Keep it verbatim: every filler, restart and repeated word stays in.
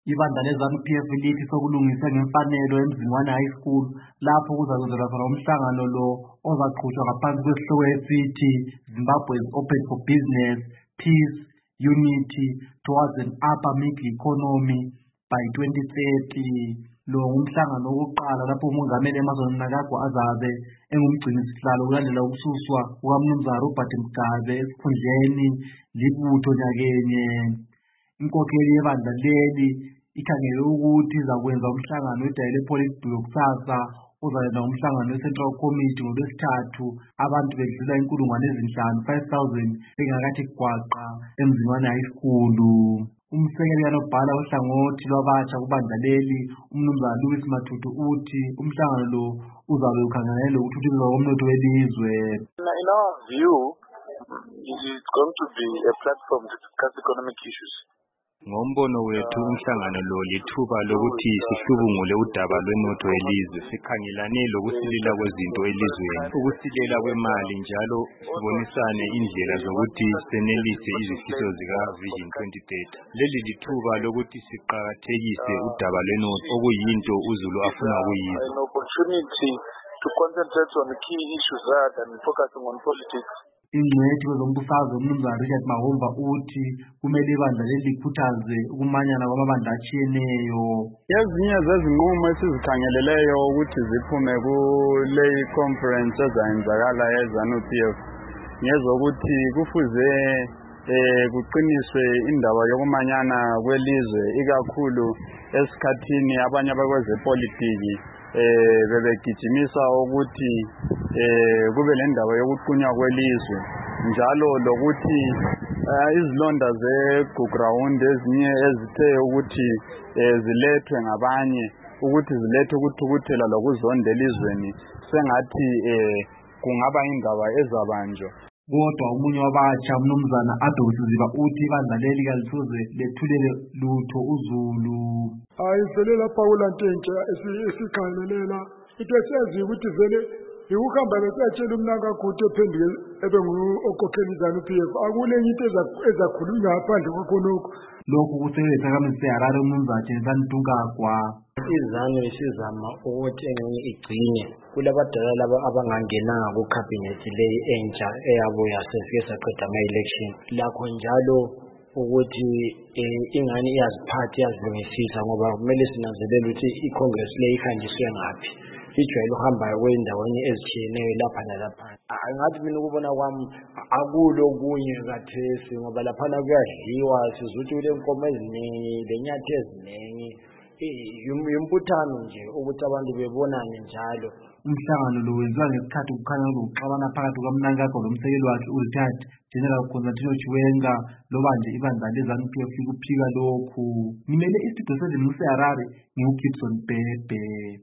Ibandla le-ZANU-P F lithi sokulungiswe ngemfanelo eMzingwane High School lapho kuzakwenzelwa khona umhlangano lo ozaqhutshwa ngaphansi kwesihloko esithi Zimbabwe is open for business, peace, unity towards an upper middle economy by twenty thirty. Lo ngumhlangano wokuqala lapho umongameli Emmerson Mnangagwa azabe engumgcini sihlalo kulandela ukususwa kukaMnumzana Robert Mugabe esikhundleni libutho nyakenye. Inkokheli yebandla leli ikhangele ukuthi izakwenza umhlangano wedayile Politburo kusasa uzayenza umhlangano we-Central Committee ngolwesithathu abantu bedlula inkulungwane ezinhlanu five thousand bengakathi gwaqa eMzingwane High School. Umsekeli kanobhala ohlangothi lwabatsha kubandla leli uMnumzana Louis Matutu uthi umhlangano lo uzabe ukhangelane lokuthuthukiswa komnotho welizwe. In our view, it is going to be a platform to discuss economic issues. Ngombono wethu umhlangano lo lithuba lokuthi sihlubungule udaba lwenotho welizwe, sikhangelane lokusilela kwezinto elizweni, ukusilela kwemali njalo sibonisane indlela zokuthi senelise izifiso zika Vision twenty thirty. Leli lithuba lokuthi siqakathekise udaba lwenotho okuyinto uzulu afuna ukuyiza. An opportunity to concentrate on key issues rather than focusing on politics. Ingcwethi kwezombusazwe uMnumzana Richard Mahomva uthi kumele ibandla leli likhuthaze ukumanyana kwamabandla atshiyeneyo. Ezinye zezinqumo esizikhangeleleyo ukuthi ziphume kule conference ezayenzakala ye-ZANU-P F ngezokuthi kufuze eh kuqiniswe indaba yokumanyana kwelizwe ikakhulu esikhathini abanye abakwezepolitiki eh bebegijimisa ukuthi eh kube le ndaba yokuqunywa kwelizwe njalo lokuthi izilonda ze-ground ezinye ezithe ukuthi zilethwe ngabanye ukuthi zilethe ukuthukuthela lokuzonda elizweni sengathi eh kungaba indaba ezabanjwa. Kodwa umunye wabatsha uMnumzana Adolf Ziba uthi ibandla leli kalisoze lethulele lutho uzulu. Ayivele lapha kulanto entsha esikhangelela into esiyaziyo ukuthi vele ukuhamba besiyatshela uMnangagwa ephenduke ebe ngu-okhokhela i-ZANU-P F akulenye into ezakhulunywa ngaphandle kwakhonokho. Lokhu kusebenza kaMse Harare uMnumzana Jensen Mnangagwa. iZANU isizama ukuthi engxenye igcine kulabadala laba abangangenanga ku-cabinet leyi entsha eyabuya sefike saqeda ama-election lakho njalo ukuthi ingane iyaziphatha iyazilungisisa ngoba kumele sinanzelele ukuthi i-Congress leyi ihanjiswe ngaphi ijwayele uhamba kwendaweni ezitshiyeneyo lapha nalapha. Ngathi mina ukubona kwami akulo kunye kathesi ngoba laphana kuyadliwa sizuthi kule nkomo eziningi lenyathi eziningi yimbuthano nje ukuthi abantu bebonane njalo. Umhlangano lo wenziwa ngesikhathi kukhanya ukuxabana phakathi kukaMnangagwa nomsekeli wakhe uRetired General Constantino Chiwenga loba nje ibandla le-ZANU-P F likuphika lokhu. Ngimele istudio seziMse Harare ngiuGibson Bhebhe.